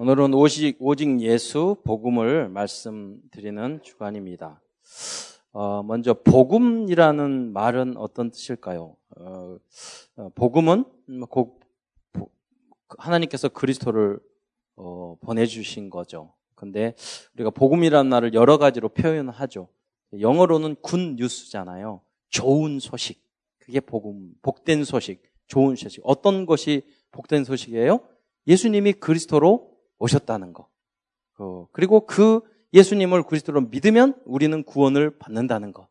오늘은 오직 예수 복음을 말씀드리는 주간입니다. 먼저 복음이라는 말은 어떤 뜻일까요? 복음은 하나님께서 그리스도를 보내주신 거죠. 근데 우리가 복음이라는 말을 여러 가지로 표현하죠. 영어로는 굿 뉴스잖아요. 좋은 소식. 그게 복음, 복된 소식, 좋은 소식. 어떤 것이 복된 소식이에요? 예수님이 그리스도로 오셨다는 거. 그리고 그 예수님을 그리스도로 믿으면 우리는 구원을 받는다는 거.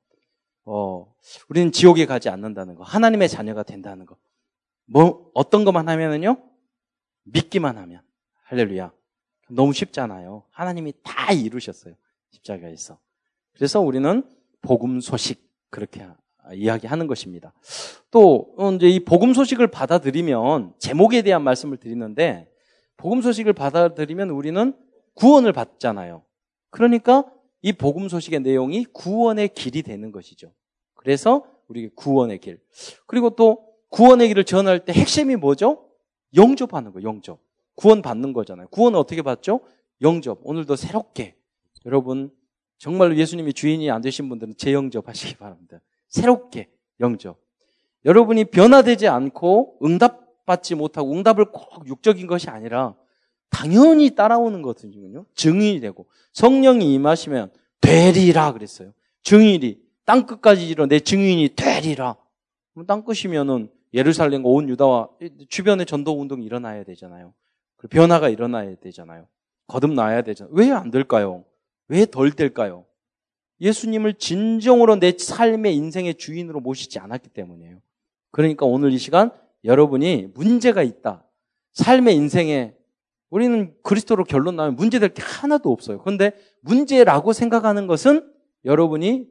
우리는 지옥에 가지 않는다는 거. 하나님의 자녀가 된다는 거. 어떤 것만 하면은요? 믿기만 하면. 할렐루야. 너무 쉽잖아요. 하나님이 다 이루셨어요. 십자가에서. 그래서 우리는 복음 소식, 그렇게 이야기하는 것입니다. 또, 이제 이 복음 소식을 받아들이면, 제목에 대한 말씀을 드리는데, 복음 소식을 받아들이면 우리는 구원을 받잖아요. 그러니까 이 복음 소식의 내용이 구원의 길이 되는 것이죠. 그래서 우리 구원의 길. 그리고 또 구원의 길을 전할 때 핵심이 뭐죠? 영접하는 거예요. 영접. 구원 받는 거잖아요. 구원은 어떻게 받죠? 영접. 오늘도 새롭게. 여러분 정말로 예수님이 주인이 안 되신 분들은 재영접하시기 바랍니다. 새롭게 영접. 여러분이 변화되지 않고 응답받지 못하고 응답을 꼭 육적인 것이 아니라 당연히 따라오는 거거든요. 증인이 되고 성령이 임하시면 되리라 그랬어요. 증인이 땅끝까지 이르러 내 증인이 되리라. 땅끝이면은 예루살렘과 온 유다와 주변에 전도 운동이 일어나야 되잖아요. 변화가 일어나야 되잖아요. 거듭나야 되잖아요. 왜 안 될까요? 왜 덜 될까요? 예수님을 진정으로 내 삶의 인생의 주인으로 모시지 않았기 때문이에요. 그러니까 오늘 이 시간 여러분이 문제가 있다. 삶의 인생에 우리는 그리스도로 결론 나면 문제될 게 하나도 없어요. 그런데 문제라고 생각하는 것은 여러분이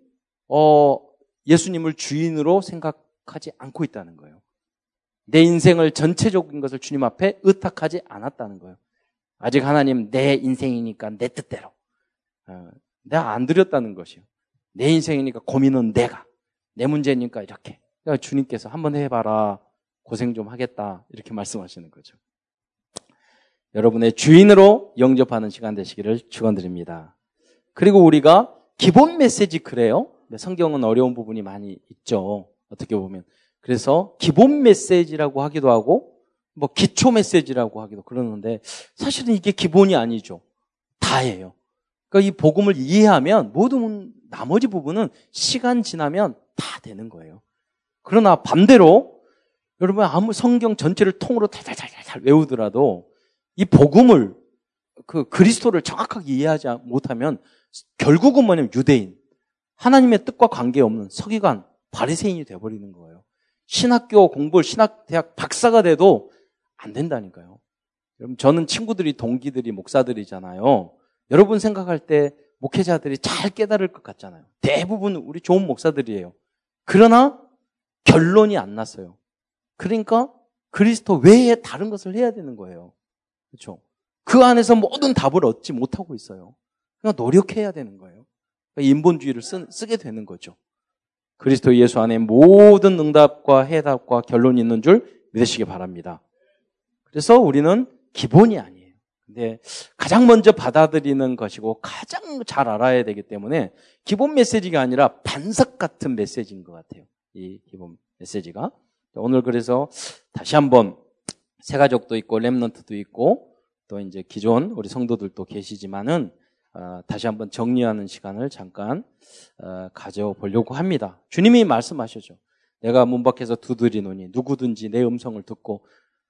예수님을 주인으로 생각하지 않고 있다는 거예요. 내 인생을 전체적인 것을 주님 앞에 의탁하지 않았다는 거예요. 아직 하나님 내 인생이니까 내 뜻대로 내가 안 드렸다는 것이요. 내 인생이니까 고민은 내가 내 문제니까 이렇게. 그러니까 주님께서 한번 해봐라. 고생 좀 하겠다. 이렇게 말씀하시는 거죠. 여러분의 주인으로 영접하는 시간 되시기를 축원드립니다. 그리고 우리가 기본 메시지 그래요. 성경은 어려운 부분이 많이 있죠. 어떻게 보면. 그래서 기본 메시지라고 하기도 하고 기초 메시지라고 하기도 그러는데 사실은 이게 기본이 아니죠. 다예요. 그러니까 이 복음을 이해하면 모든 나머지 부분은 시간 지나면 다 되는 거예요. 그러나 반대로 여러분 아무 성경 전체를 통으로 달달달달 외우더라도 이 복음을 그리스도를 정확하게 이해하지 못하면 결국은 뭐냐면 유대인, 하나님의 뜻과 관계없는 서기관, 바리새인이 돼버리는 거예요. 신학교 공부를 신학대학 박사가 돼도 안 된다니까요. 여러분 저는 친구들이 동기들이 목사들이잖아요. 여러분 생각할 때 목회자들이 잘 깨달을 것 같잖아요. 대부분 우리 좋은 목사들이에요. 그러나 결론이 안 났어요. 그러니까 그리스도 외에 다른 것을 해야 되는 거예요. 그렇죠? 그 안에서 모든 답을 얻지 못하고 있어요. 그러니까 노력해야 되는 거예요. 그러니까 인본주의를 쓰게 되는 거죠. 그리스도 예수 안에 모든 응답과 해답과 결론이 있는 줄 믿으시기 바랍니다. 그래서 우리는 기본이 아니에요. 근데 가장 먼저 받아들이는 것이고 가장 잘 알아야 되기 때문에 기본 메시지가 아니라 반석 같은 메시지인 것 같아요. 이 기본 메시지가. 오늘 그래서 다시 한번 새가족도 있고 렘넌트도 있고 또 이제 기존 우리 성도들도 계시지만은 다시 한번 정리하는 시간을 잠깐 가져보려고 합니다. 주님이 말씀하셨죠. 내가 문 밖에서 두드리노니 누구든지 내 음성을 듣고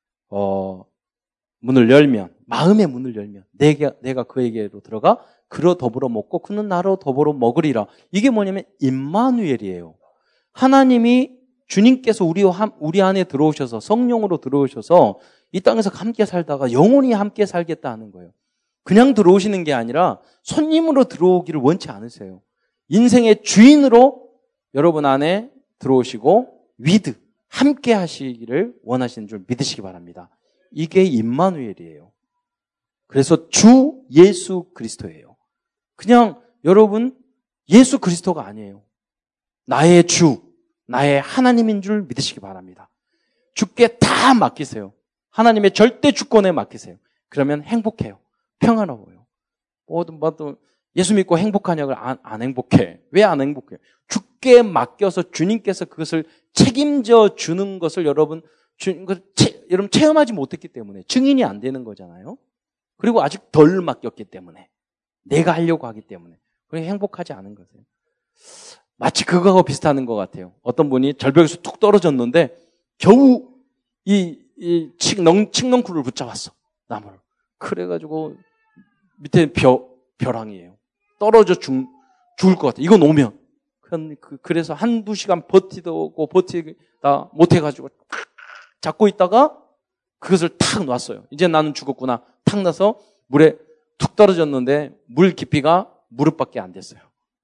문을 열면 마음의 문을 열면 내가 그에게로 들어가 그로 더불어 먹고 그는 나로 더불어 먹으리라. 이게 뭐냐면 임마누엘이에요. 하나님이 주님께서 우리 안에 들어오셔서 성령으로 들어오셔서 이 땅에서 함께 살다가 영원히 함께 살겠다 하는 거예요. 그냥 들어오시는 게 아니라 손님으로 들어오기를 원치 않으세요. 인생의 주인으로 여러분 안에 들어오시고 함께 하시기를 원하시는 줄 믿으시기 바랍니다. 이게 임마누엘이에요. 그래서 주 예수 그리스도예요. 그냥 여러분 예수 그리스도가 아니에요. 나의 주, 나의 하나님인 줄 믿으시기 바랍니다. 주께 다 맡기세요. 하나님의 절대 주권에 맡기세요. 그러면 행복해요. 평안하고요. 뭐든 예수 믿고 행복하냐고 안 행복해. 왜 안 행복해? 주께 맡겨서 주님께서 그것을 책임져 주는 것을 여러분 체험하지 못했기 때문에 증인이 안 되는 거잖아요. 그리고 아직 덜 맡겼기 때문에 내가 하려고 하기 때문에 그게 행복하지 않은 거예요. 마치 그거하고 비슷한 것 같아요. 어떤 분이 절벽에서 툭 떨어졌는데 겨우 이 칡넝쿨을 붙잡았어. 나무를. 그래가지고 밑에 벼랑이에요. 떨어져 죽을 것 같아. 이거 놓으면. 그래서 한두 시간 버티다 못해가지고 탁 잡고 있다가 그것을 탁 놨어요. 이제 나는 죽었구나. 탁 놔서 물에 툭 떨어졌는데 물 깊이가 무릎밖에 안 됐어요.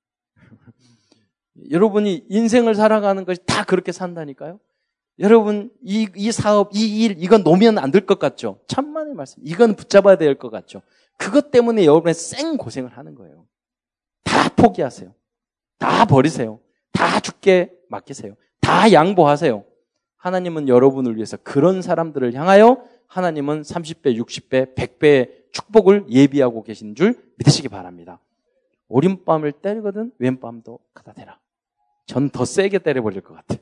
여러분이 인생을 살아가는 것이 다 그렇게 산다니까요. 여러분 이 사업, 이 일, 이건 놓으면 안 될 것 같죠? 천만의 말씀. 이건 붙잡아야 될 것 같죠? 그것 때문에 여러분의 생 고생을 하는 거예요. 다 포기하세요. 다 버리세요. 다 주께 맡기세요. 다 양보하세요. 하나님은 여러분을 위해서 그런 사람들을 향하여 하나님은 30배, 60배, 100배의 축복을 예비하고 계신 줄 믿으시기 바랍니다. 오른밤을 때리거든 왼밤도 갖다 대라. 전 더 세게 때려버릴 것 같아요.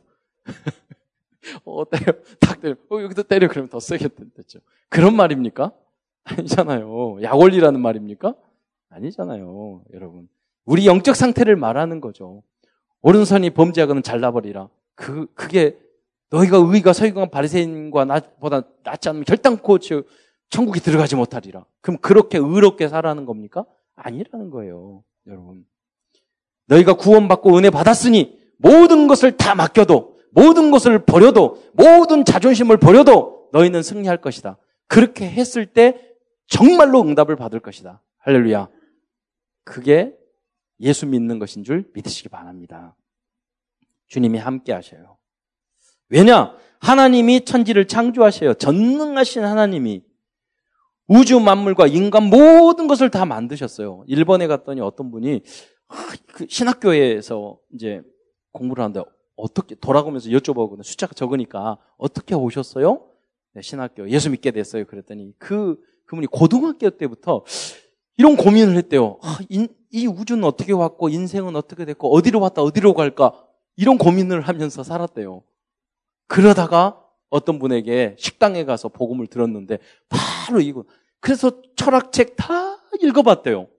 때려. 탁 때려. 여기도 때려. 그러면 더 세게 됐죠. 그런 말입니까? 아니잖아요. 약올리라는 말입니까? 아니잖아요. 여러분. 우리 영적 상태를 말하는 거죠. 오른손이 범죄하거든 잘라버리라. 그게 너희가 의가 서기관 바리새인과 나보다 낫지 않으면 결단코 천국에 들어가지 못하리라. 그럼 그렇게 의롭게 살아가는 겁니까? 아니라는 거예요. 여러분. 너희가 구원받고 은혜 받았으니 모든 것을 다 맡겨도 모든 것을 버려도 모든 자존심을 버려도 너희는 승리할 것이다. 그렇게 했을 때 정말로 응답을 받을 것이다. 할렐루야. 그게 예수 믿는 것인 줄 믿으시기 바랍니다. 주님이 함께 하셔요. 왜냐? 하나님이 천지를 창조하셔요. 전능하신 하나님이 우주 만물과 인간 모든 것을 다 만드셨어요. 일본에 갔더니 어떤 분이 그 신학교에서 이제 공부를 하는데 어떻게 돌아가면서 여쭤보거든요. 숫자가 적으니까 어떻게 오셨어요? 네, 신학교 예수 믿게 됐어요. 그랬더니 그분이 고등학교 때부터 이런 고민을 했대요. 이 우주는 어떻게 왔고 인생은 어떻게 됐고 어디로 왔다 어디로 갈까 이런 고민을 하면서 살았대요. 그러다가 어떤 분에게 식당에 가서 복음을 들었는데 바로 이거. 그래서 철학책 다 읽어봤대요.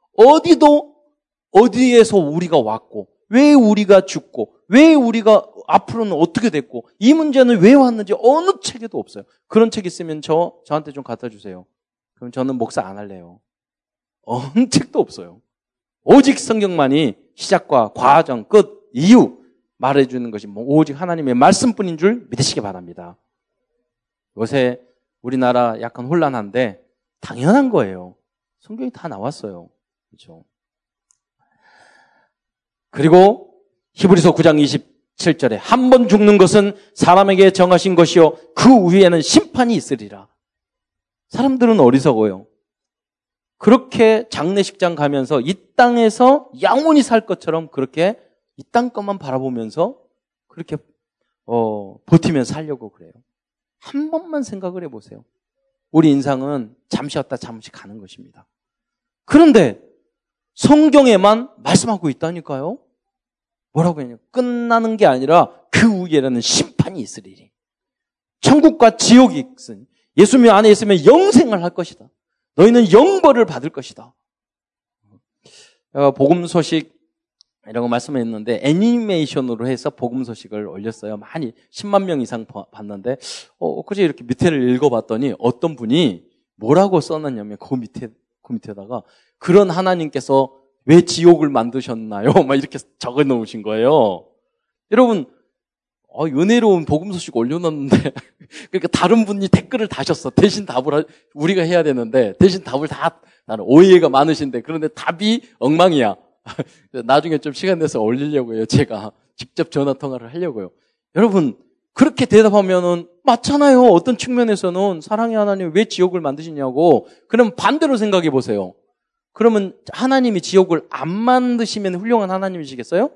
어디에서 우리가 왔고 왜 우리가 죽고 왜 우리가 앞으로는 어떻게 됐고 이 문제는 왜 왔는지 어느 책에도 없어요. 그런 책 있으면 저한테 좀 갖다 주세요. 그럼 저는 목사 안 할래요. 어느 책도 없어요. 오직 성경만이 시작과 과정, 끝, 이유 말해주는 것이 오직 하나님의 말씀뿐인 줄 믿으시기 바랍니다. 요새 우리나라 약간 혼란한데 당연한 거예요. 성경이 다 나왔어요. 그렇죠? 그리고 히브리서 9장 27절에 한 번 죽는 것은 사람에게 정하신 것이요 그 후에는 심판이 있으리라. 사람들은 어리석어요. 그렇게 장례식장 가면서 이 땅에서 영원히 살 것처럼 그렇게 이 땅 것만 바라보면서 그렇게 버티면서 살려고 그래요. 한 번만 생각을 해보세요. 우리 인생은 잠시 왔다 잠시 가는 것입니다. 그런데 성경에만 말씀하고 있다니까요. 뭐라고 했냐면 끝나는 게 아니라 그 후에는 심판이 있으리니 천국과 지옥이 있으니 예수 안에 있으면 영생을 할 것이다. 너희는 영벌을 받을 것이다. 복음 소식 이라고 말씀했는데 애니메이션으로 해서 복음 소식을 올렸어요. 많이 10만 명 이상 봤는데 그제 이렇게 밑에를 읽어봤더니 어떤 분이 뭐라고 써놨냐면 그 밑에다가 그런 하나님께서 왜 지옥을 만드셨나요? 막 이렇게 적어 놓으신 거예요. 여러분 은혜로운 복음 소식 올려놨는데 그러니까 다른 분이 댓글을 다셨어. 대신 답을 우리가 해야 되는데 대신 답을 다 나는 오해가 많으신데 그런데 답이 엉망이야. 나중에 좀 시간 내서 올리려고요. 제가 직접 전화 통화를 하려고요. 여러분 그렇게 대답하면은 맞잖아요. 어떤 측면에서는 사랑의 하나님 왜 지옥을 만드시냐고. 그럼 반대로 생각해 보세요. 그러면 하나님이 지옥을 안 만드시면 훌륭한 하나님이시겠어요?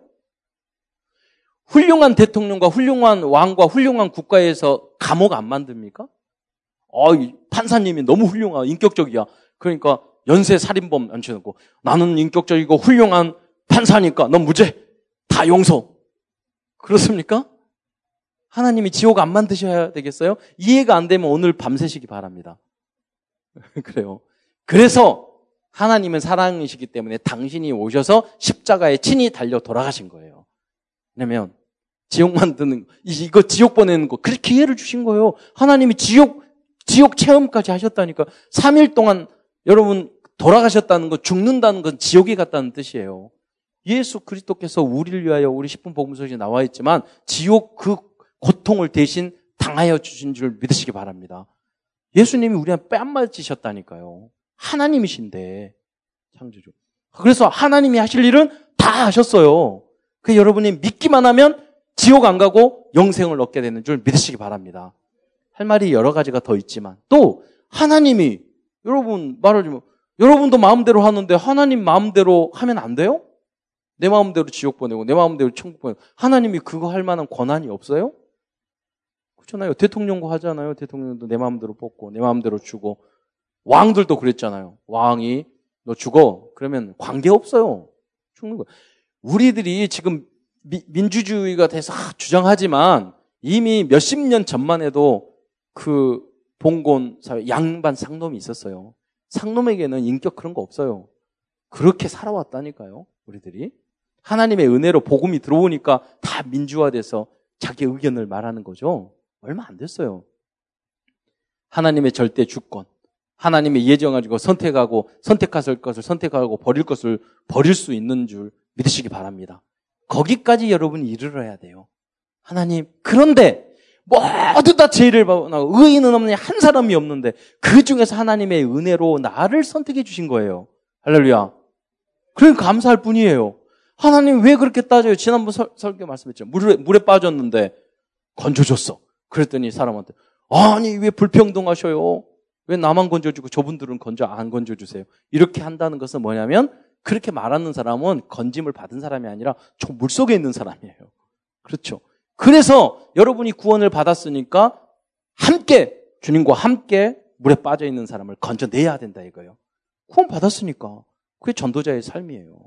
훌륭한 대통령과 훌륭한 왕과 훌륭한 국가에서 감옥 안 만듭니까? 판사님이 너무 훌륭하고 인격적이야. 그러니까 연쇄 살인범 앉혀놓고 나는 인격적이고 훌륭한 판사니까 넌 무죄. 다 용서. 그렇습니까? 하나님이 지옥 안 만드셔야 되겠어요? 이해가 안 되면 오늘 밤새시기 바랍니다. 그래요. 그래서 하나님은 사랑이시기 때문에 당신이 오셔서 십자가에 친히 달려 돌아가신 거예요. 왜냐면 지옥 만드는 이거 지옥 보내는 거 그렇게 기회를 주신 거예요. 하나님이 지옥 체험까지 하셨다니까. 3일 동안 여러분 돌아가셨다는 거, 죽는다는 건 지옥에 갔다는 뜻이에요. 예수 그리스도께서 우리를 위하여 우리 10분 복음서에 나와 있지만 지옥 그 고통을 대신 당하여 주신 줄 믿으시기 바랍니다. 예수님이 우리한테 뺨 맞으셨다니까요. 하나님이신데 창조주. 그래서 하나님이 하실 일은 다 하셨어요. 그 여러분이 믿기만 하면 지옥 안 가고 영생을 얻게 되는 줄 믿으시기 바랍니다. 할 말이 여러 가지가 더 있지만 또 하나님이 여러분 말하자면 여러분도 마음대로 하는데 하나님 마음대로 하면 안 돼요? 내 마음대로 지옥 보내고 내 마음대로 천국 보내고 하나님이 그거 할 만한 권한이 없어요? 그렇잖아요. 대통령도 하잖아요. 대통령도 내 마음대로 뽑고 내 마음대로 주고 왕들도 그랬잖아요. 왕이 너 죽어 그러면 관계없어요. 죽는 거. 우리들이 지금 민주주의가 돼서 주장하지만 이미 몇십 년 전만 해도 그 봉건 사회 양반 상놈이 있었어요. 상놈에게는 인격 그런 거 없어요. 그렇게 살아왔다니까요. 우리들이. 하나님의 은혜로 복음이 들어오니까 다 민주화돼서 자기 의견을 말하는 거죠. 얼마 안 됐어요. 하나님의 절대 주권. 하나님의 예정가지고 선택할 것을 선택하고 버릴 것을 버릴 수 있는 줄 믿으시기 바랍니다. 거기까지 여러분이 이르러야 돼요. 하나님, 그런데 모두 다 죄를 범하고 의인은 없느니 한 사람이 없는데 그 중에서 하나님의 은혜로 나를 선택해 주신 거예요. 할렐루야. 그러니까 감사할 뿐이에요. 하나님 왜 그렇게 따져요? 지난번 설교 말씀했죠. 물에 빠졌는데 건져줬어. 그랬더니 사람한테 아니 왜 불평등하셔요? 왜 나만 건져주고 저분들은 안 건져주세요? 이렇게 한다는 것은 뭐냐면 그렇게 말하는 사람은 건짐을 받은 사람이 아니라 저 물속에 있는 사람이에요. 그렇죠. 그래서 여러분이 구원을 받았으니까 함께 주님과 함께 물에 빠져 있는 사람을 건져내야 된다 이거예요. 구원 받았으니까 그게 전도자의 삶이에요.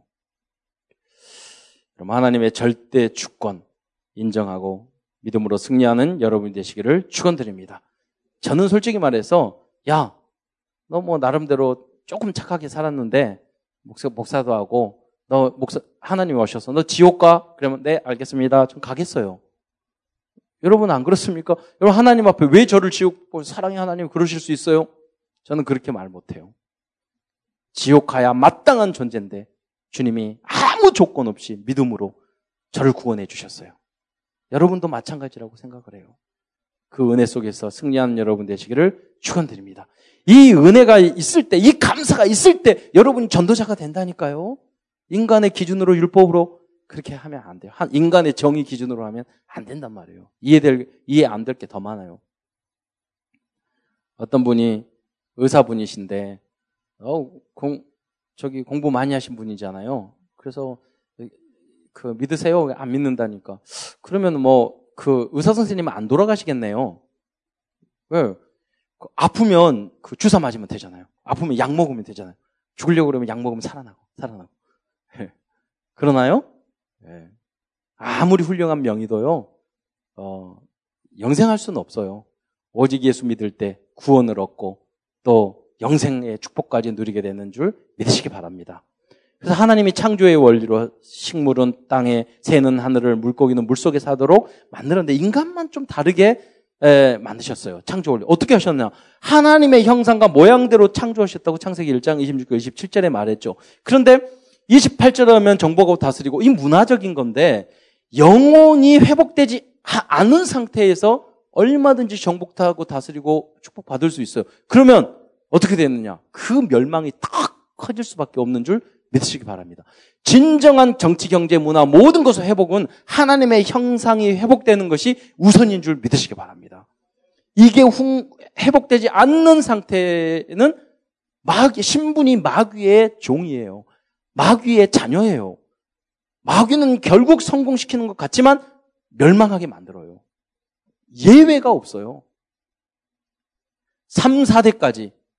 그럼 하나님의 절대 주권 인정하고 믿음으로 승리하는 여러분이 되시기를 축원드립니다. 저는 솔직히 말해서 야, 너 뭐 나름대로 조금 착하게 살았는데 목사도 하고 너 하나님이 오셔서 너 지옥 가? 그러면 네 알겠습니다. 좀 가겠어요. 여러분 안 그렇습니까? 여러분 하나님 앞에 왜 저를 지옥 사랑의 하나님 그러실 수 있어요? 저는 그렇게 말 못해요. 지옥 가야 마땅한 존재인데 주님이 아무 조건 없이 믿음으로 저를 구원해 주셨어요. 여러분도 마찬가지라고 생각을 해요. 그 은혜 속에서 승리하는 여러분 되시기를 축원드립니다. 이 은혜가 있을 때, 이 감사가 있을 때 여러분이 전도자가 된다니까요. 인간의 기준으로 율법으로 그렇게 하면 안 돼요. 인간의 정의 기준으로 하면 안 된단 말이에요. 이해 안 될 게 더 많아요. 어떤 분이 의사분이신데 공부 많이 하신 분이잖아요. 그래서 믿으세요? 안 믿는다니까. 그러면 그 의사 선생님은 안 돌아가시겠네요. 왜? 아프면 주사 맞으면 되잖아요. 아프면 약 먹으면 되잖아요. 죽으려고 그러면 약 먹으면 살아나고. 그러나요? 네. 아무리 훌륭한 명의도요, 영생할 수는 없어요. 오직 예수 믿을 때 구원을 얻고 또 영생의 축복까지 누리게 되는 줄 믿으시기 바랍니다. 그래서 하나님이 창조의 원리로 식물은 땅에, 새는 하늘을, 물고기는 물속에 사도록 만들었는데 인간만 좀 다르게 만드셨어요. 창조 원리. 어떻게 하셨냐? 하나님의 형상과 모양대로 창조하셨다고 창세기 1장 26절 27절에 말했죠. 그런데 28절에 하면 정복하고 다스리고 이 문화적인 건데 영혼이 회복되지 않은 상태에서 얼마든지 정복하고 다스리고 축복받을 수 있어요. 그러면 어떻게 되느냐? 그 멸망이 딱 커질 수밖에 없는 줄 믿으시기 바랍니다. 진정한 정치, 경제, 문화 모든 것의 회복은 하나님의 형상이 회복되는 것이 우선인 줄 믿으시기 바랍니다. 이게 회복되지 않는 상태는 신분이 마귀의 종이에요. 마귀의 자녀예요. 마귀는 결국 성공시키는 것 같지만 멸망하게 만들어요. 예외가 없어요. 3, 4대까지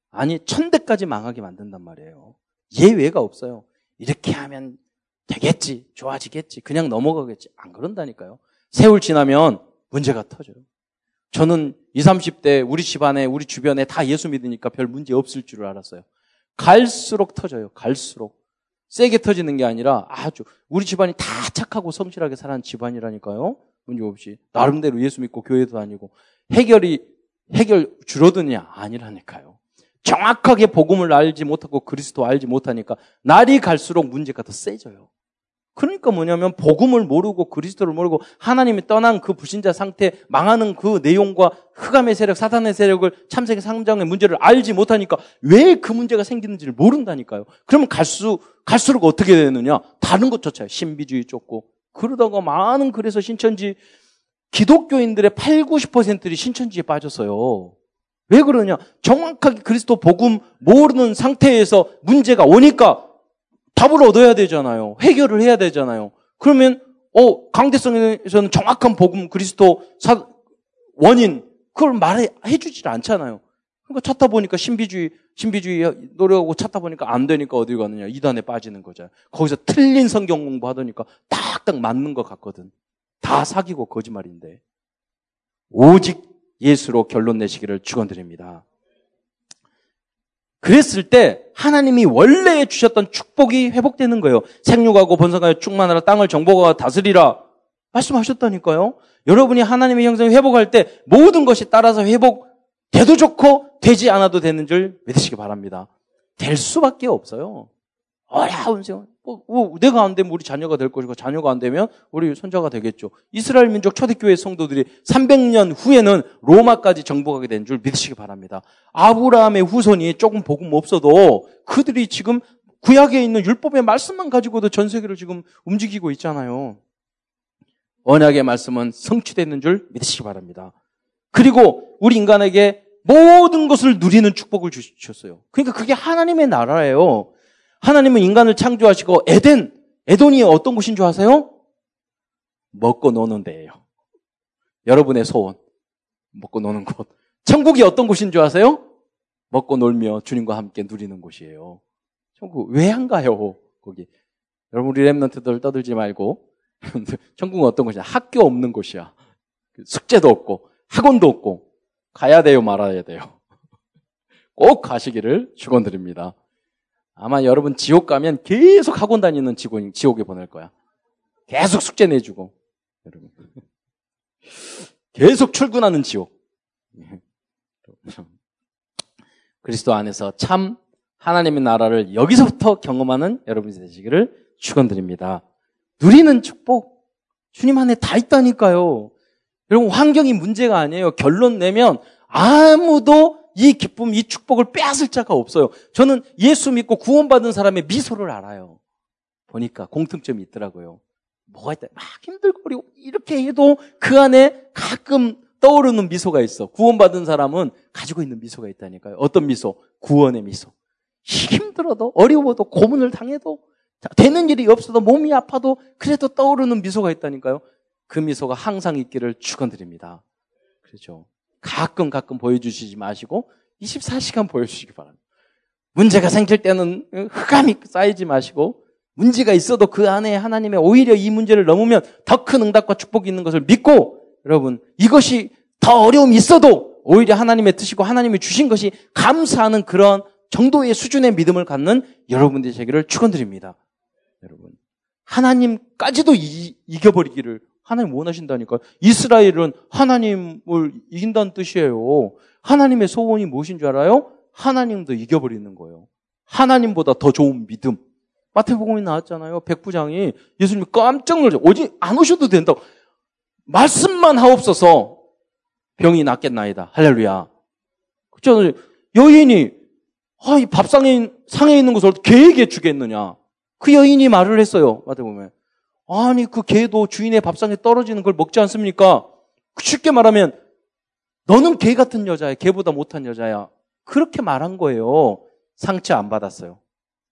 아니, 1000대까지 망하게 만든단 말이에요. 예외가 없어요. 이렇게 하면 되겠지, 좋아지겠지, 그냥 넘어가겠지. 안 그런다니까요. 세월 지나면 문제가 터져요. 저는 20, 30대 우리 집안에, 우리 주변에 다 예수 믿으니까 별 문제 없을 줄 알았어요. 갈수록 터져요. 갈수록. 세게 터지는 게 아니라 아주 우리 집안이 다 착하고 성실하게 사는 집안이라니까요. 문제 없이. 나름대로 예수 믿고 교회도 다니고. 해결 줄어드냐? 아니라니까요. 정확하게 복음을 알지 못하고 그리스도 알지 못하니까 날이 갈수록 문제가 더 세져요. 그러니까 뭐냐면 복음을 모르고 그리스도를 모르고 하나님이 떠난 그 불신자 상태, 망하는 그 내용과 흑암의 세력, 사탄의 세력을, 참세계 3장의 문제를 알지 못하니까 왜 그 문제가 생기는지를 모른다니까요. 그러면 갈수록 어떻게 되느냐? 다른 것 쫓아요. 신비주의 쫓고. 그러다가 많은 그래서 신천지 기독교인들의 80~90%이 신천지에 빠졌어요. 왜 그러냐? 정확하게 그리스도 복음 모르는 상태에서 문제가 오니까 답을 얻어야 되잖아요. 해결을 해야 되잖아요. 그러면 강대성에서는 정확한 복음 그리스도 원인 그걸 말해 주질 않잖아요. 그러니까 찾다 보니까 신비주의 노력하고 찾다 보니까 안 되니까 어디 가느냐? 이단에 빠지는 거죠. 거기서 틀린 성경 공부하더니까 딱딱 맞는 것 같거든. 다 사기고 거짓말인데. 오직 예수로 결론 내시기를 축원드립니다. 그랬을 때 하나님이 원래 주셨던 축복이 회복되는 거예요. 생육하고 번성하여 충만하라 땅을 정복하고 다스리라 말씀하셨다니까요. 여러분이 하나님의 형상을 회복할 때 모든 것이 따라서 회복돼도 좋고 되지 않아도 되는 줄 믿으시기 바랍니다. 될 수밖에 없어요. 어려운 생활. 내가 안 되면 우리 자녀가 될 것이고 자녀가 안 되면 우리 손자가 되겠죠. 이스라엘 민족 초대교회 성도들이 300년 후에는 로마까지 정복하게 된 줄 믿으시기 바랍니다. 아브라함의 후손이 조금 복음 없어도 그들이 지금 구약에 있는 율법의 말씀만 가지고도 전 세계를 지금 움직이고 있잖아요. 언약의 말씀은 성취되는 줄 믿으시기 바랍니다. 그리고 우리 인간에게 모든 것을 누리는 축복을 주셨어요. 그러니까 그게 하나님의 나라예요. 하나님은 인간을 창조하시고 에덴이 어떤 곳인 줄 아세요? 먹고 노는 데예요. 여러분의 소원, 먹고 노는 곳. 천국이 어떤 곳인 줄 아세요? 먹고 놀며 주님과 함께 누리는 곳이에요. 천국 왜 안 가요? 거기. 여러분 우리 랩런트들 떠들지 말고 천국은 어떤 곳이야? 학교 없는 곳이야. 숙제도 없고 학원도 없고 가야 돼요, 말아야 돼요. 꼭 가시기를 축원드립니다. 아마 여러분 지옥 가면 계속 학원 다니는 직원이 지옥에 보낼 거야. 계속 숙제 내주고. 여러분. 계속 출근하는 지옥. 그리스도 안에서 참 하나님의 나라를 여기서부터 경험하는 여러분이 되시기를 축원드립니다. 누리는 축복. 주님 안에 다 있다니까요. 여러분 환경이 문제가 아니에요. 결론 내면 아무도 이 기쁨, 이 축복을 빼앗을 자가 없어요. 저는 예수 믿고 구원받은 사람의 미소를 알아요. 보니까 공통점이 있더라고요. 뭐가 있다. 막 힘들거리고 이렇게 해도 그 안에 가끔 떠오르는 미소가 있어. 구원받은 사람은 가지고 있는 미소가 있다니까요. 어떤 미소? 구원의 미소. 힘들어도 어려워도 고문을 당해도 되는 일이 없어도 몸이 아파도 그래도 떠오르는 미소가 있다니까요. 그 미소가 항상 있기를 축원드립니다. 그렇죠. 가끔 보여주시지 마시고 24시간 보여주시기 바랍니다. 문제가 생길 때는 흑암이 쌓이지 마시고 문제가 있어도 그 안에 하나님의 오히려 이 문제를 넘으면 더 큰 응답과 축복이 있는 것을 믿고 여러분 이것이 더 어려움이 있어도 오히려 하나님의 뜻이고 하나님이 주신 것이 감사하는 그런 정도의 수준의 믿음을 갖는 여러분들이 되기를 축원드립니다. 여러분 하나님까지도 이겨버리기를 하나님 원하신다니까요. 이스라엘은 하나님을 이긴다는 뜻이에요. 하나님의 소원이 무엇인 줄 알아요? 하나님도 이겨버리는 거예요. 하나님보다 더 좋은 믿음. 마태복음에 나왔잖아요. 백부장이 예수님이 깜짝 놀라죠. 오직 안 오셔도 된다고. 말씀만 하옵소서 병이 낫겠나이다. 할렐루야. 그렇죠. 여인이 이 밥상에 있는 것을 개에게 주겠느냐. 그 여인이 말을 했어요. 마태복음에. 아니 그 개도 주인의 밥상에 떨어지는 걸 먹지 않습니까? 쉽게 말하면 너는 개 같은 여자야. 개보다 못한 여자야. 그렇게 말한 거예요. 상처 안 받았어요.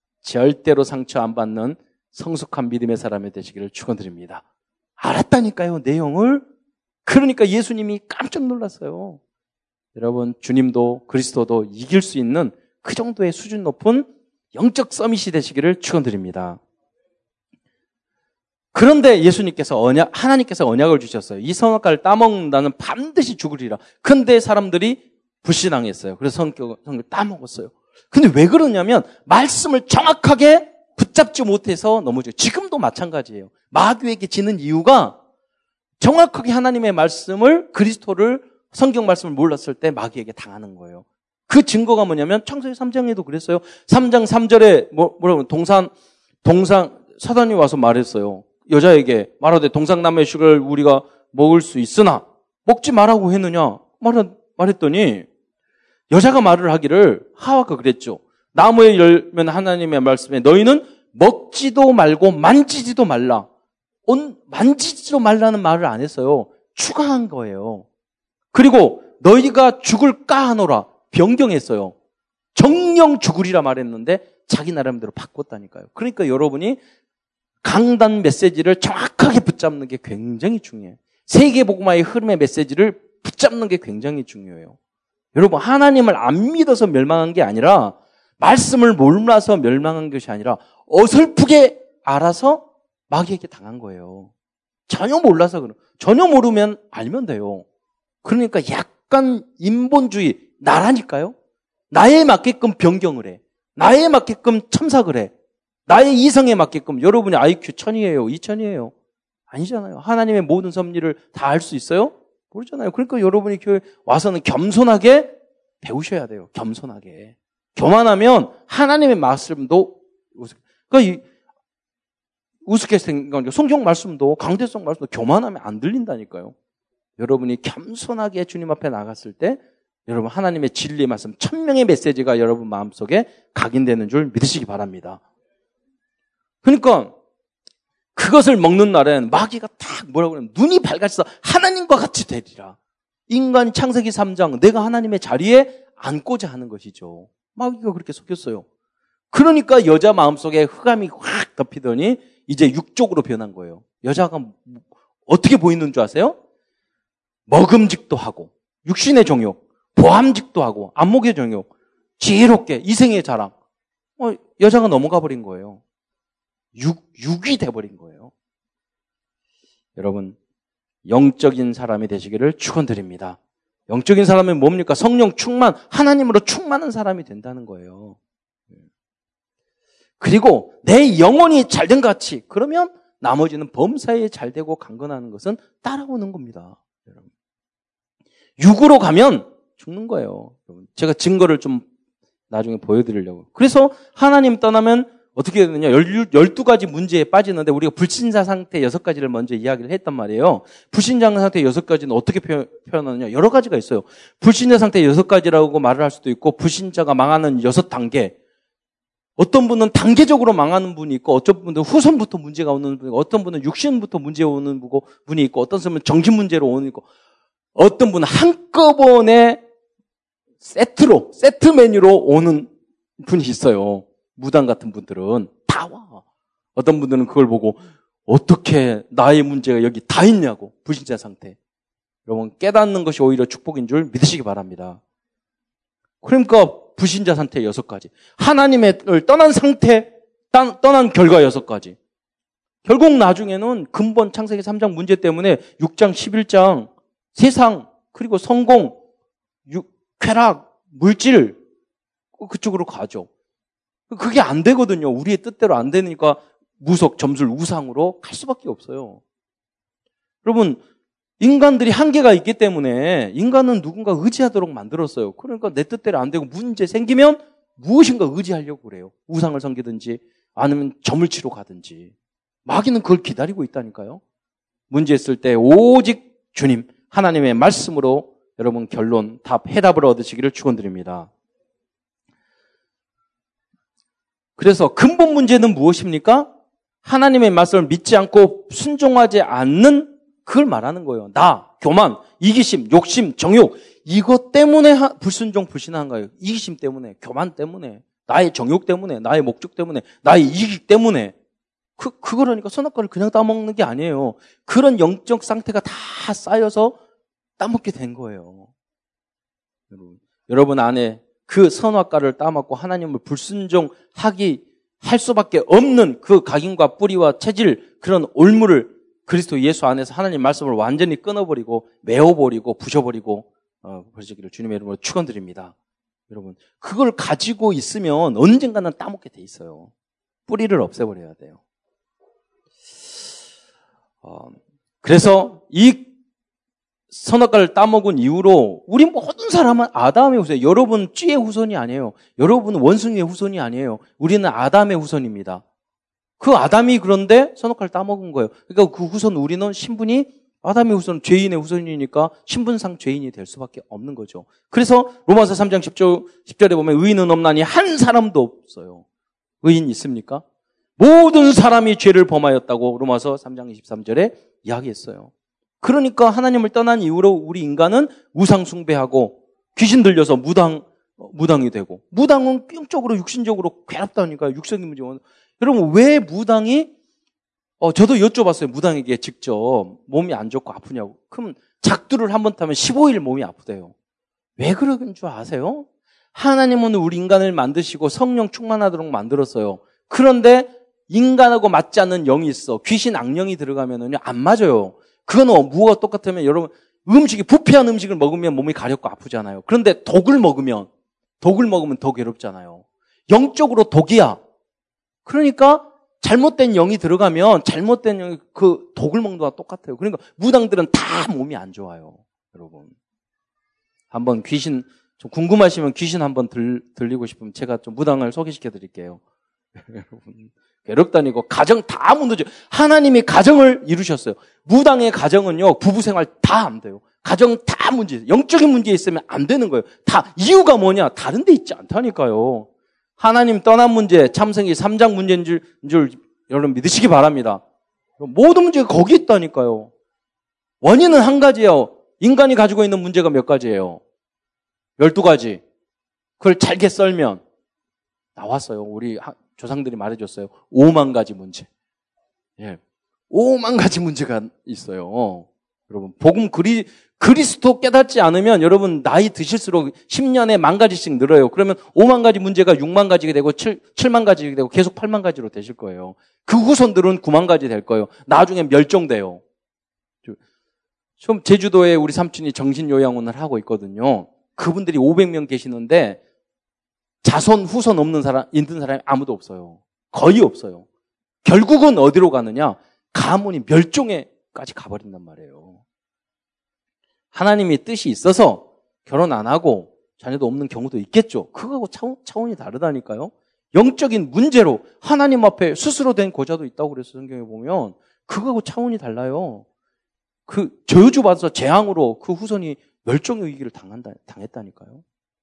절대로 상처 안 받는 성숙한 믿음의 사람이 되시기를 축원드립니다. 알았다니까요. 내용을. 그러니까 예수님이 깜짝 놀랐어요. 여러분 주님도 그리스도도 이길 수 있는 그 정도의 수준 높은 영적 서밋이 되시기를 축원드립니다. 그런데 예수님께서 하나님께서 언약을 주셨어요. 이 선악과를 따먹는다는 반드시 죽으리라. 근데 사람들이 불신앙했어요. 그래서 성경을 따먹었어요. 근데 왜 그러냐면 말씀을 정확하게 붙잡지 못해서 넘어져요. 지금도 마찬가지예요. 마귀에게 지는 이유가 정확하게 하나님의 말씀을, 그리스도를, 성경 말씀을 몰랐을 때 마귀에게 당하는 거예요. 그 증거가 뭐냐면 창세기 3장에도 그랬어요. 3장 3절에 뭐라고 사단이 와서 말했어요. 여자에게 말하되 동상나무의 식을 우리가 먹을 수 있으나 먹지 말라고 했느냐 말했더니 여자가 말을 하기를, 하와가 그랬죠. 나무에 열면 하나님의 말씀에 너희는 먹지도 말고 만지지도 말라. 만지지도 말라는 말을 안 했어요. 추가한 거예요. 그리고 너희가 죽을까 하노라 변경했어요. 정령 죽으리라 말했는데 자기 나름대로 바꿨다니까요. 그러니까 여러분이 강단 메시지를 정확하게 붙잡는 게 굉장히 중요해요. 세계복음화의 흐름의 메시지를 붙잡는 게 굉장히 중요해요. 여러분, 하나님을 안 믿어서 멸망한 게 아니라, 말씀을 몰라서 멸망한 것이 아니라 어설프게 알아서 마귀에게 당한 거예요. 전혀 몰라서 전혀 모르면 알면 돼요. 그러니까 약간 인본주의, 나라니까요. 나에 맞게끔 변경을 해. 나에 맞게끔 첨삭을 해. 나의 이성에 맞게끔. 여러분이 IQ 1000이에요? 2000이에요? 아니잖아요. 하나님의 모든 섭리를 다 알 수 있어요? 모르잖아요. 그러니까 여러분이 교회 와서는 겸손하게 배우셔야 돼요. 겸손하게. 교만하면 하나님의 말씀도, 그러니까 우습게 생각하니까 성경 말씀도, 강대성 말씀도 교만하면 안 들린다니까요. 여러분이 겸손하게 주님 앞에 나갔을 때 여러분 하나님의 진리의 말씀, 1000명의 메시지가 여러분 마음속에 각인되는 줄 믿으시기 바랍니다. 그러니까 그것을 먹는 날엔 마귀가 딱 뭐라고 그러냐면 눈이 밝아져서 하나님과 같이 되리라. 인간이 창세기 3장 내가 하나님의 자리에 앉고자 하는 것이죠. 마귀가 그렇게 속였어요. 그러니까 여자 마음속에 흑암이 확 덮이더니 이제 육족으로 변한 거예요. 여자가 어떻게 보이는 줄 아세요? 먹음직도 하고 육신의 정욕, 보암직도 하고 안목의 정욕, 지혜롭게 이생의 자랑. 여자가 넘어가 버린 거예요. 육이 돼버린 거예요. 여러분, 영적인 사람이 되시기를 축원드립니다. 영적인 사람은 뭡니까? 성령 충만, 하나님으로 충만한 사람이 된다는 거예요. 그리고 내 영혼이 잘된 것 같이, 그러면 나머지는 범사에 잘되고 강건하는 것은 따라오는 겁니다. 여러분. 육으로 가면 죽는 거예요. 제가 증거를 좀 나중에 보여드리려고. 그래서 하나님 떠나면 어떻게 되느냐? 12가지 문제에 빠지는데 우리가 불신자 상태 6가지를 먼저 이야기를 했단 말이에요. 불신자 상태 6가지는 어떻게 표현하느냐? 여러 가지가 있어요. 불신자 상태 6가지라고 말을 할 수도 있고, 불신자가 망하는 6단계. 어떤 분은 단계적으로 망하는 분이 있고, 어떤 분은 후손부터 문제가 오는 분이 있고, 어떤 분은 육신부터 문제 오는 분이 있고, 어떤 분은 정신 문제로 오는 있고, 어떤 분은 한꺼번에 세트 메뉴로 오는 분이 있어요. 무당 같은 분들은 다 와. 어떤 분들은 그걸 보고 어떻게 나의 문제가 여기 다 있냐고. 불신자 상태. 여러분, 깨닫는 것이 오히려 축복인 줄 믿으시기 바랍니다. 그러니까 불신자 상태 6가지. 하나님을 떠난 상태, 떠난 결과 6가지. 결국 나중에는 근본 창세기 3장 문제 때문에 6장, 11장 세상, 그리고 성공, 쾌락, 물질 그쪽으로 가죠. 그게 안 되거든요. 우리의 뜻대로 안 되니까 무속, 점술, 우상으로 갈 수밖에 없어요. 여러분, 인간들이 한계가 있기 때문에 인간은 누군가 의지하도록 만들었어요. 그러니까 내 뜻대로 안 되고 문제 생기면 무엇인가 의지하려고 그래요. 우상을 섬기든지 아니면 점을 치러 가든지. 마귀는 그걸 기다리고 있다니까요. 문제 있을 때 오직 주님, 하나님의 말씀으로 여러분 결론, 답, 해답을 얻으시기를 축원드립니다. 그래서 근본 문제는 무엇입니까? 하나님의 말씀을 믿지 않고 순종하지 않는 그걸 말하는 거예요. 교만, 이기심, 욕심, 정욕 이것 때문에 불순종, 불신한 거예요. 이기심 때문에, 교만 때문에, 나의 정욕 때문에, 나의 목적 때문에, 나의 이익 때문에 그거라니까 선악과를 그냥 따먹는 게 아니에요. 그런 영적 상태가 다 쌓여서 따먹게 된 거예요. 여러분 안에 그 선악과를 따먹고 하나님을 할 수밖에 없는 그 각인과 뿌리와 체질, 그런 올무를 그리스도 예수 안에서 하나님 말씀을 완전히 끊어버리고 메워버리고 부셔버리고 그러시기를 주님의 이름으로 축원드립니다. 여러분, 그걸 가지고 있으면 언젠가는 따먹게 돼 있어요. 뿌리를 없애버려야 돼요. 그래서 이 선악과를 따먹은 이후로 우리 모든 사람은 아담의 후손. 여러분 쥐의 후손이 아니에요. 여러분은 원숭이의 후손이 아니에요. 우리는 아담의 후손입니다. 그 아담이 그런데 선악과를 따먹은 거예요. 그러니까 그 후손, 우리는 신분이 아담의 후손, 죄인의 후손이니까 신분상 죄인이 될 수밖에 없는 거죠. 그래서 로마서 3장 10절에 보면 의인은 없나니 한 사람도 없어요. 의인 있습니까? 모든 사람이 죄를 범하였다고 로마서 3장 23절에 이야기했어요. 그러니까 하나님을 떠난 이후로 우리 인간은 우상 숭배하고 귀신 들려서 무당이 되고, 무당은 영적으로 육신적으로 괴롭다니까, 육성의 문제. 여러분, 왜 무당이 저도 여쭤봤어요. 무당에게 직접 몸이 안 좋고 아프냐고. 그럼 작두를 한번 타면 15일 몸이 아프대요. 왜 그런 줄 아세요? 하나님은 우리 인간을 만드시고 성령 충만하도록 만들었어요. 그런데 인간하고 맞지 않는 영이 있어. 귀신 악령이 들어가면은요, 안 맞아요. 그거는 뭐가 똑같으면, 여러분, 부패한 음식을 먹으면 몸이 가렵고 아프잖아요. 그런데 독을 먹으면 더 괴롭잖아요. 영적으로 독이야. 그러니까 잘못된 영이 들어가면 잘못된 영이 그 독을 먹는 거와 똑같아요. 그러니까 무당들은 다 몸이 안 좋아요. 여러분, 한번 귀신 좀 궁금하시면 귀신 한번 들리고 싶으면 제가 좀 무당을 소개시켜 드릴게요. 여러분, 괴롭다니고 가정 다 무너져요. 하나님이 가정을 이루셨어요. 무당의 가정은요, 부부생활 다 안 돼요. 가정 다 문제, 영적인 문제 있으면 안 되는 거예요. 다 이유가 뭐냐? 다른 데 있지 않다니까요. 하나님 떠난 문제, 참생이 3장 문제인 줄 여러분 믿으시기 바랍니다. 모든 문제가 거기 있다니까요. 원인은 한 가지예요. 인간이 가지고 있는 문제가 몇 가지예요? 12가지. 그걸 잘게 썰면 나왔어요. 우리 조상들이 말해줬어요. 5만 가지 문제. 예, 5만 가지 문제가 있어요. 여러분, 복음 그리스도 깨닫지 않으면 여러분 나이 드실수록 10년에 1만 가지씩 늘어요. 그러면 5만 가지 문제가 6만 가지가 되고 7만 가지가 되고 계속 8만 가지로 되실 거예요. 그 후손들은 9만 가지 될 거예요. 나중에 멸종돼요. 좀 제주도에 우리 삼촌이 정신요양원을 하고 있거든요. 그분들이 500명 계시는데 자손, 후손 있는 사람이 아무도 없어요. 거의 없어요. 결국은 어디로 가느냐? 가문이 멸종에까지 가버린단 말이에요. 하나님이 뜻이 있어서 결혼 안 하고 자녀도 없는 경우도 있겠죠. 그거하고 차원이 다르다니까요. 영적인 문제로 하나님 앞에 스스로 된 고자도 있다고 그래서 성경에 보면 그거하고 차원이 달라요. 그 저주받아서 재앙으로 그 후손이 멸종의 위기를 당했다니까요.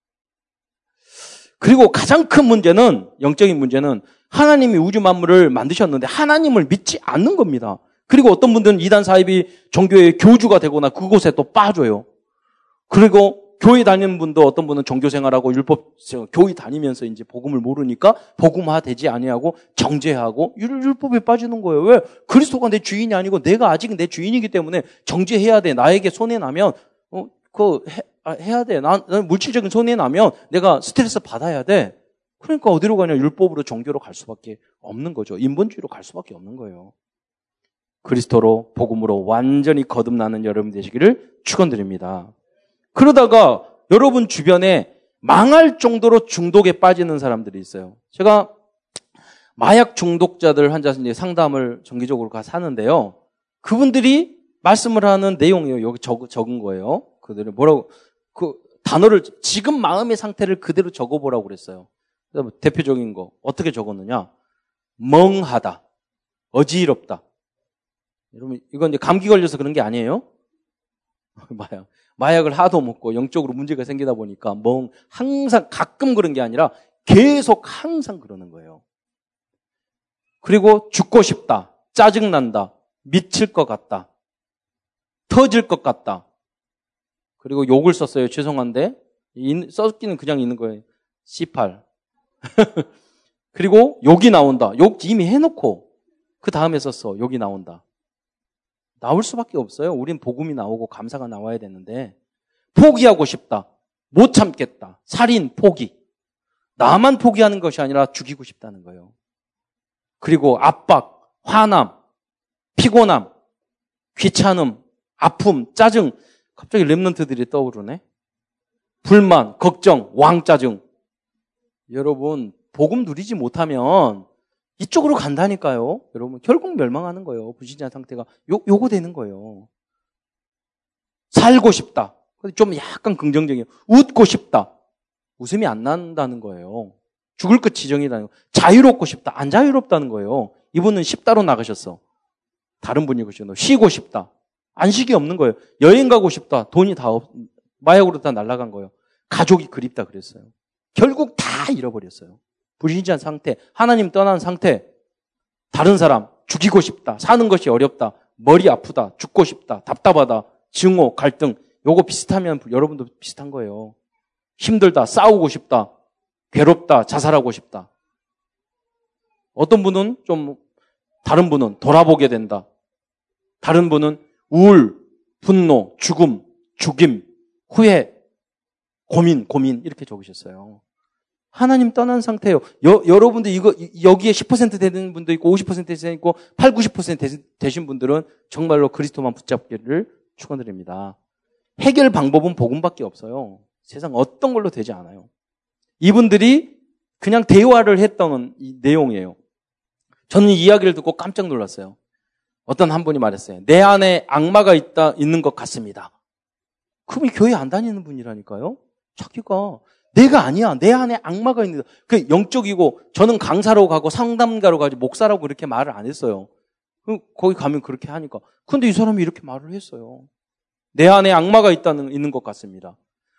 그리고 가장 큰 문제는, 영적인 문제는 하나님이 우주 만물을 만드셨는데 하나님을 믿지 않는 겁니다. 그리고 어떤 분들은 이단 사입이 종교의 교주가 되거나 그곳에 또 빠져요. 그리고 교회 다니는 분도, 어떤 분은 종교 생활하고 율법 교회 다니면서 이제 복음을 모르니까 복음화 되지 아니하고 정죄하고 율법에 빠지는 거예요. 왜? 그리스도가 내 주인이 아니고 내가 아직 내 주인이기 때문에 정죄해야 돼. 나에게 손해 나면 해야 돼. 난 물질적인 손해 나면 내가 스트레스 받아야 돼. 그러니까 어디로 가냐? 율법으로 종교로 갈 수밖에 없는 거죠. 인본주의로 갈 수밖에 없는 거예요. 그리스도로, 복음으로 완전히 거듭나는 여러분 되시기를 축원드립니다. 그러다가 여러분 주변에 망할 정도로 중독에 빠지는 사람들이 있어요. 제가 마약 중독자들 환자 상담을 정기적으로 가서 하는데요. 그분들이 말씀을 하는 내용이에요. 여기 적은 거예요. 그들이 뭐라고, 그 단어를, 지금 마음의 상태를 그대로 적어보라고 그랬어요. 대표적인 거 어떻게 적었느냐? 멍하다, 어지럽다. 여러분, 이건 이제 감기 걸려서 그런 게 아니에요. 마약을 하도 먹고 영적으로 문제가 생기다 보니까 항상 가끔 그런 게 아니라 계속 항상 그러는 거예요. 그리고 죽고 싶다, 짜증난다, 미칠 것 같다, 터질 것 같다. 그리고 욕을 썼어요. 죄송한데 썼기는 그냥 있는 거예요. C8. 그리고 욕이 나온다. 욕 이미 해놓고 그 다음에 썼어. 욕이 나온다. 나올 수밖에 없어요. 우린 복음이 나오고 감사가 나와야 되는데. 포기하고 싶다. 못 참겠다. 살인, 포기. 나만 포기하는 것이 아니라 죽이고 싶다는 거예요. 그리고 압박, 화남, 피곤함, 귀찮음, 아픔, 짜증. 갑자기 랩런트들이 떠오르네. 불만, 걱정, 왕짜증. 여러분, 복음 누리지 못하면 이쪽으로 간다니까요. 여러분, 결국 멸망하는 거예요. 불신자 상태가. 요거 되는 거예요. 살고 싶다. 좀 약간 긍정적이에요. 웃고 싶다. 웃음이 안 난다는 거예요. 죽을 것 지정이라는 거예요. 자유롭고 싶다. 안 자유롭다는 거예요. 이분은 10다로 나가셨어. 다른 분이 그러시죠. 쉬고 싶다. 안식이 없는 거예요. 여행 가고 싶다. 돈이 다 마약으로 다 날아간 거예요. 가족이 그립다 그랬어요. 결국 다 잃어버렸어요. 불신자 상태, 하나님 떠난 상태, 다른 사람 죽이고 싶다. 사는 것이 어렵다. 머리 아프다. 죽고 싶다. 답답하다. 증오, 갈등. 요거 비슷하면 여러분도 비슷한 거예요. 힘들다. 싸우고 싶다. 괴롭다. 자살하고 싶다. 어떤 분은 다른 분은 돌아보게 된다. 다른 분은 우울, 분노, 죽음, 죽임, 후회, 고민 이렇게 적으셨어요. 하나님 떠난 상태예요. 여러분들 여기에 10% 되는 분도 있고 50% 되는 있고 8, 90% 되신 분들은 정말로 그리스도만 붙잡기를 축원드립니다. 해결 방법은 복음밖에 없어요. 세상 어떤 걸로 되지 않아요. 이분들이 그냥 대화를 했던 이 내용이에요. 저는 이 이야기를 듣고 깜짝 놀랐어요. 어떤 한 분이 말했어요. 내 안에 악마가 있는 것 같습니다. 그분이 교회 안 다니는 분이라니까요. 자기가 내가 아니야. 내 안에 악마가 있는 그 영적이고 저는 강사로 가고 상담가로 가지 목사라고 그렇게 말을 안 했어요. 거기 가면 그렇게 하니까. 근데 이 사람이 이렇게 말을 했어요. 내 안에 악마가 있는 것 같습니다.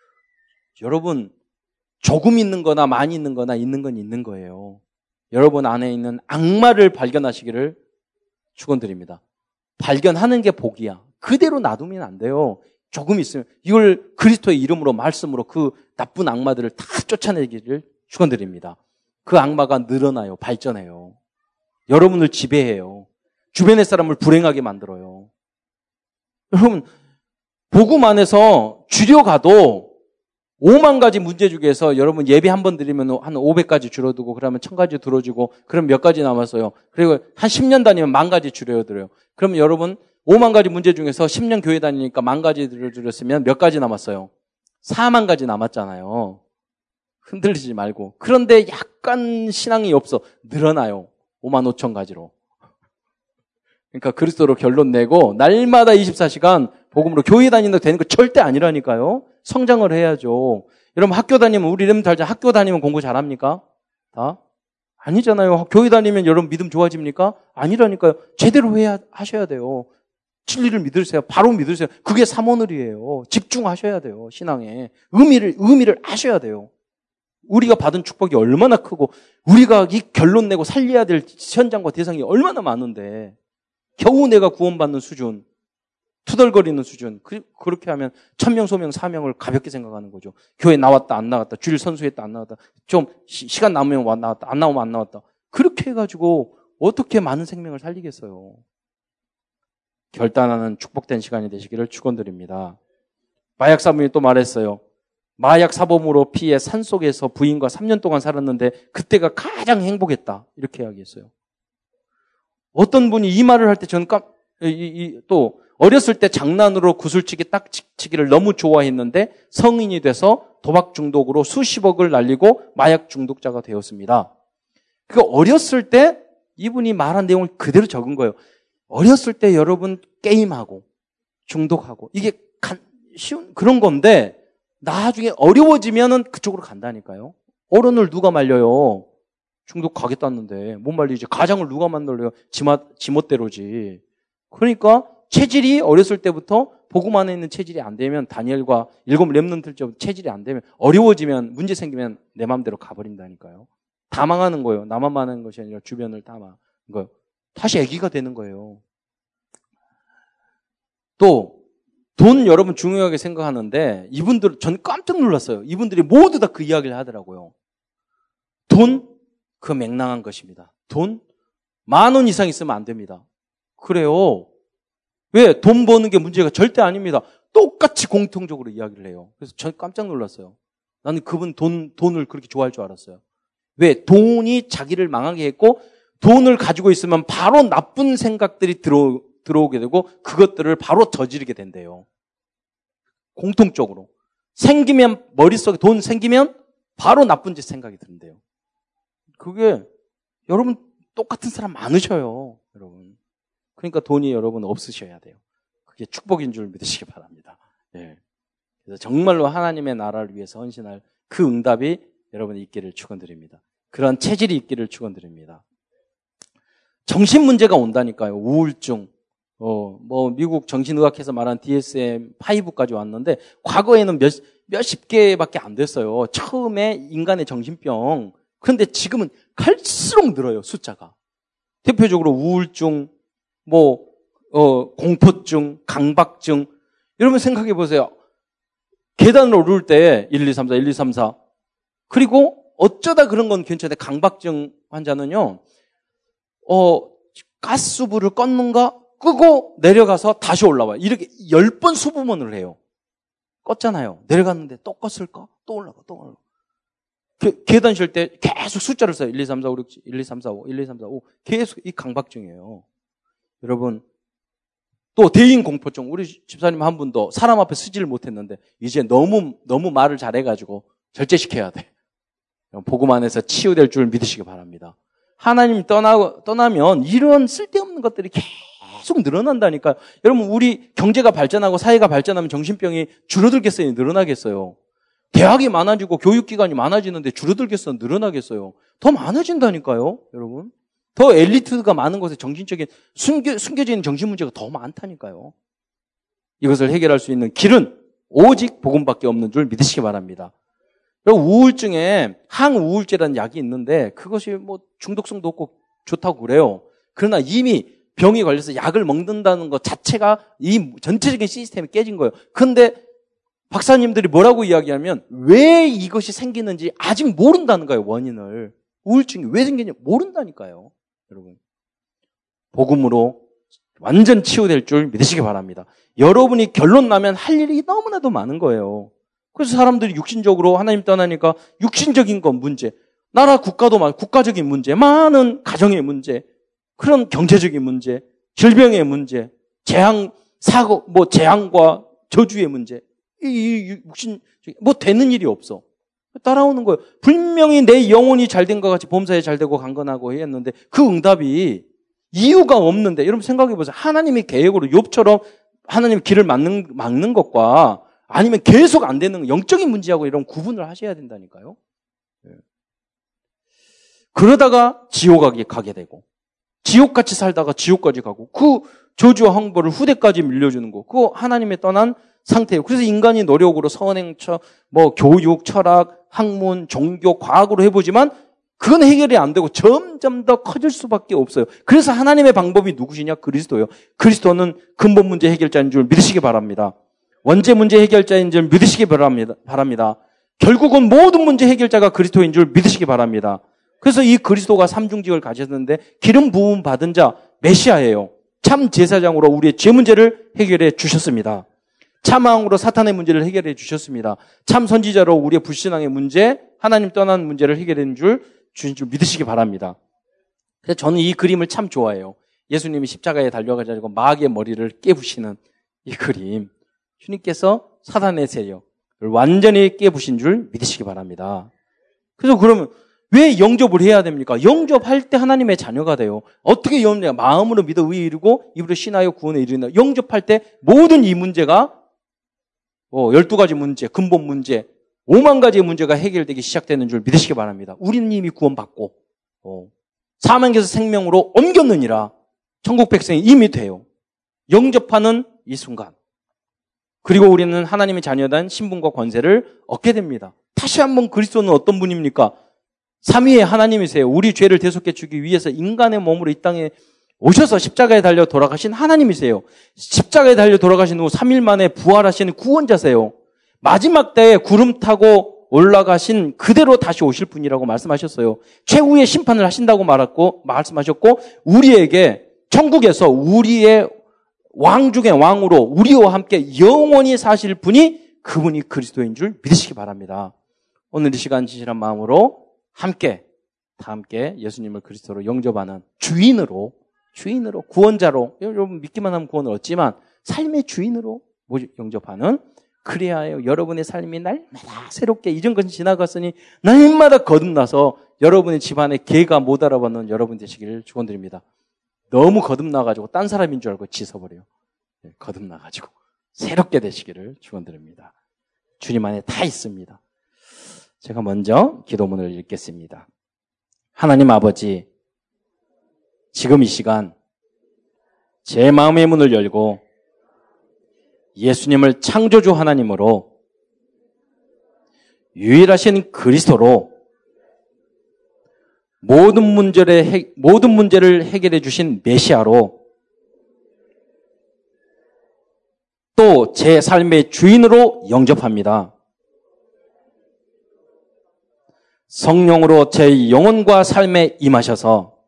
여러분, 조금 있는 거나 많이 있는 거나 있는 건 있는 거예요. 여러분 안에 있는 악마를 발견하시기를 축원드립니다. 발견하는 게 복이야. 그대로 놔두면 안 돼요. 조금 있으면 이걸 그리스도의 이름으로 말씀으로 그 나쁜 악마들을 다 쫓아내기를 축원드립니다. 그 악마가 늘어나요. 발전해요. 여러분을 지배해요. 주변의 사람을 불행하게 만들어요. 여러분 복음 안에서 줄여가도 5만 가지 문제 중에서 여러분 예배 한 번 드리면 한 500가지 줄어들고 그러면 1000가지 들어주고 그럼 몇 가지 남았어요. 그리고 한 10년 다니면 10,000가지 줄여들어요. 그러면 여러분 5만 가지 문제 중에서 10년 교회 다니니까 10,000가지 줄였으면 몇 가지 남았어요? 4만 가지 남았잖아요. 흔들리지 말고. 그런데 약간 신앙이 없어. 늘어나요. 55,000가지로. 그러니까 그리스도로 결론 내고 날마다 24시간 복음으로 교회 다닌다고 되는 거 절대 아니라니까요. 성장을 해야죠. 여러분 학교 다니면 우리 이름 달자 학교 다니면 공부 잘합니까? 다? 아니잖아요. 교회 다니면 여러분 믿음 좋아집니까? 아니라니까요. 제대로 하셔야 돼요. 진리를 믿으세요. 바로 믿으세요. 그게 삼원을이에요. 집중하셔야 돼요. 신앙에. 의미를 아셔야 돼요. 우리가 받은 축복이 얼마나 크고 우리가 이 결론 내고 살려야 될 현장과 대상이 얼마나 많은데 겨우 내가 구원받는 수준, 투덜거리는 수준. 그렇게 하면 1000명, 소명, 사명을 가볍게 생각하는 거죠. 교회 나왔다, 안 나왔다, 주일 선수했다, 안 나왔다, 좀 시간 남으면 나왔다, 안 나오면 안 나왔다. 그렇게 해가지고 어떻게 많은 생명을 살리겠어요. 결단하는 축복된 시간이 되시기를 축원드립니다. 마약 사범이 또 말했어요. 마약 사범으로 피해 산속에서 부인과 3년 동안 살았는데 그때가 가장 행복했다. 이렇게 이야기했어요. 어떤 분이 이 말을 할 때 저는 또 어렸을 때 장난으로 구슬치기 딱치기를 너무 좋아했는데 성인이 돼서 도박 중독으로 수십억을 날리고 마약 중독자가 되었습니다. 그 어렸을 때 이분이 말한 내용을 그대로 적은 거예요. 어렸을 때 여러분 게임하고 중독하고 이게 쉬운 그런 건데 나중에 어려워지면은 그쪽으로 간다니까요. 어른을 누가 말려요? 중독 가겠다는데 못 말리지. 가장을 누가 만들어요? 지멋대로지. 그러니까 체질이 어렸을 때부터 복음 안에 있는 체질이 안 되면 다니엘과 7 렘넌트처럼 체질이 안 되면 어려워지면 문제 생기면 내 마음대로 가버린다니까요. 다 망하는 거예요. 나만 망하는 것이 아니라 주변을 다 망하는 거예요. 다시 애기가 되는 거예요. 또 돈 여러분 중요하게 생각하는데 이분들 전 깜짝 놀랐어요. 이분들이 모두 다 그 이야기를 하더라고요. 돈 그 맹랑한 것입니다. 돈 10,000원 이상 있으면 안 됩니다. 그래요. 왜? 돈 버는 게 문제가 절대 아닙니다. 똑같이 공통적으로 이야기를 해요. 그래서 저 깜짝 놀랐어요. 나는 그분 돈을 그렇게 좋아할 줄 알았어요. 왜? 돈이 자기를 망하게 했고 돈을 가지고 있으면 바로 나쁜 생각들이 들어오게 되고 그것들을 바로 저지르게 된대요. 공통적으로. 생기면 머릿속에 돈 생기면 바로 나쁜 짓 생각이 든대요. 그게 여러분 똑같은 사람 많으셔요. 여러분. 그러니까 돈이 여러분 없으셔야 돼요. 그게 축복인 줄 믿으시기 바랍니다. 예. 그래서 정말로 하나님의 나라를 위해서 헌신할 그 응답이 여러분이 있기를 축원드립니다. 그런 체질이 있기를 축원드립니다. 정신 문제가 온다니까요. 우울증. 미국 정신의학회에서 말한 DSM-5까지 왔는데 과거에는 몇십 개밖에 안 됐어요. 처음에 인간의 정신병. 그런데 지금은 갈수록 늘어요, 숫자가. 대표적으로 우울증, 공포증, 강박증. 여러분 생각해 보세요. 계단을 오를 때 1, 2, 3, 4, 1, 2, 3, 4. 그리고 어쩌다 그런 건 괜찮은데 강박증 환자는요. 가스불을 끄고 내려가서 다시 올라와요. 이렇게 10번 수부문을 해요. 껐잖아요. 내려갔는데 또 껐을까? 또 올라가. 계단 실 때 계속 숫자를 써요. 1, 2, 3, 4, 5, 6, 7, 1, 2, 3, 4, 5, 1, 2, 3, 4, 5. 계속 이 강박증이에요. 여러분, 또 대인 공포증. 우리 집사님 한 분도 사람 앞에 쓰지를 못했는데 이제 너무 말을 잘해가지고 절제시켜야 돼. 복음 안에서 치유될 줄 믿으시기 바랍니다. 하나님 떠나면 이런 쓸데없는 것들이 계속 늘어난다니까요. 여러분, 우리 경제가 발전하고 사회가 발전하면 정신병이 줄어들겠어요? 늘어나겠어요? 대학이 많아지고 교육기관이 많아지는데 줄어들겠어요? 늘어나겠어요? 더 많아진다니까요, 여러분. 더 엘리트가 많은 곳에 정신적인 숨겨져 있는 정신 문제가 더 많다니까요. 이것을 해결할 수 있는 길은 오직 복음밖에 없는 줄 믿으시기 바랍니다. 우울증에 항우울제라는 약이 있는데 그것이 중독성도 없고 좋다고 그래요. 그러나 이미 병이 걸려서 약을 먹는다는 것 자체가 이 전체적인 시스템이 깨진 거예요. 그런데 박사님들이 뭐라고 이야기하면 왜 이것이 생기는지 아직 모른다는 거예요, 원인을. 우울증이 왜 생기는지 모른다니까요, 여러분. 복음으로 완전 치유될 줄 믿으시기 바랍니다. 여러분이 결론 나면 할 일이 너무나도 많은 거예요. 그래서 사람들이 육신적으로 하나님 떠나니까 육신적인 건 문제, 나라 국가도 많고 국가적인 문제, 많은 가정의 문제, 그런 경제적인 문제, 질병의 문제, 재앙과 저주의 문제, 이 육신 되는 일이 없어. 따라오는 거예요. 분명히 내 영혼이 잘된 것 같이 범사에 잘되고 강건하고 했는데 그 응답이 이유가 없는데, 여러분 생각해 보세요. 하나님의 계획으로 욥처럼 하나님 길을 막는 것과 아니면 계속 안 되는 영적인 문제하고 이런 구분을 하셔야 된다니까요. 그러다가 지옥에 가게 되고 지옥같이 살다가 지옥까지 가고 그 저주와 형벌을 후대까지 밀려주는 거, 그거 하나님의 떠난 상태예요. 그래서 인간이 노력으로 선행, 교육, 철학, 학문, 종교, 과학으로 해보지만 그건 해결이 안 되고 점점 더 커질 수밖에 없어요. 그래서 하나님의 방법이 누구시냐? 그리스도예요. 그리스도는 근본 문제 해결자인 줄 믿으시기 바랍니다. 원죄 문제 해결자인 줄 믿으시기 바랍니다. 결국은 모든 문제 해결자가 그리스도인 줄 믿으시기 바랍니다. 그래서 이 그리스도가 삼중직을 가졌는데 기름 부음 받은 자 메시아예요. 참 제사장으로 우리의 죄 문제를 해결해 주셨습니다. 참 왕으로 사탄의 문제를 해결해 주셨습니다. 참 선지자로 우리의 불신앙의 문제, 하나님 떠난 문제를 해결해 주신 줄 믿으시기 바랍니다. 그래서 저는 이 그림을 참 좋아해요. 예수님이 십자가에 달려가지고 마귀의 머리를 깨부시는 이 그림. 주님께서 사탄의 세력을 완전히 깨부신 줄 믿으시기 바랍니다. 그래서 그러면 왜 영접을 해야 됩니까? 영접할 때 하나님의 자녀가 돼요. 어떻게 영접해요? 마음으로 믿어 의에 이르고 입으로 신하여 구원에 이르는다. 영접할 때 모든 이 문제가 12가지 문제, 근본 문제, 5만 가지의 문제가 해결되기 시작되는 줄 믿으시기 바랍니다. 우리는 이미 구원받고 사망에서 생명으로 옮겼느니라. 천국 백성이 이미 돼요. 영접하는 이 순간. 그리고 우리는 하나님의 자녀된 신분과 권세를 얻게 됩니다. 다시 한번 그리스도는 어떤 분입니까? 삼위의 하나님이세요. 우리 죄를 대속해 주기 위해서 인간의 몸으로 이 땅에 오셔서 십자가에 달려 돌아가신 하나님이세요. 십자가에 달려 돌아가신 후 3일 만에 부활하시는 구원자세요. 마지막 때에 구름 타고 올라가신 그대로 다시 오실 분이라고 말씀하셨어요. 최후의 심판을 하신다고 말씀하셨고 우리에게 천국에서 우리의 왕 중에 왕으로 우리와 함께 영원히 사실 분이 그분이 그리스도인 줄 믿으시기 바랍니다. 오늘 이 시간 진실한 마음으로 다 함께 예수님을 그리스도로 영접하는 주인으로 구원자로, 여러분 믿기만 하면 구원을 얻지만 삶의 주인으로 영접하는, 그래야 여러분의 삶이 날마다 새롭게, 이전 것이 지나갔으니 날마다 거듭나서 여러분의 집안에 개가 못 알아보는 여러분 되시기를 축원드립니다. 너무 거듭나가지고 딴 사람인 줄 알고 짖어버려요. 거듭나가지고 새롭게 되시기를 축원드립니다. 주님 안에 다 있습니다. 제가 먼저 기도문을 읽겠습니다. 하나님 아버지, 지금 이 시간 제 마음의 문을 열고 예수님을 창조주 하나님으로, 유일하신 그리스도로 모든 문제를 해결해 주신 메시아로, 또 제 삶의 주인으로 영접합니다. 성령으로 제 영혼과 삶에 임하셔서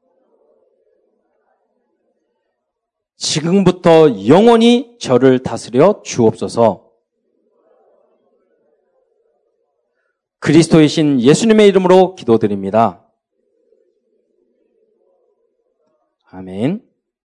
지금부터 영원히 저를 다스려 주옵소서. 그리스도이신 예수님의 이름으로 기도드립니다. 아멘.